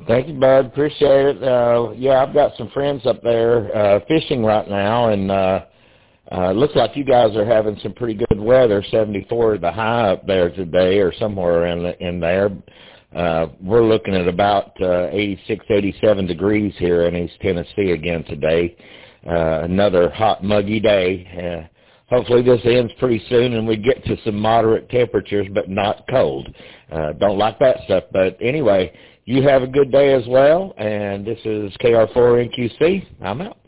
Thank you, Bud. Appreciate it. Yeah, I've got some friends up there fishing right now, and it looks like you guys are having some pretty good weather. 74 the high up there today, or somewhere in there. We're looking at about 86, 87 degrees here in East Tennessee again today. Another hot, muggy day. Hopefully this ends pretty soon and we get to some moderate temperatures, but not cold. Don't like that stuff. But anyway, you have a good day as well. And this is KR4NQC. I'm out.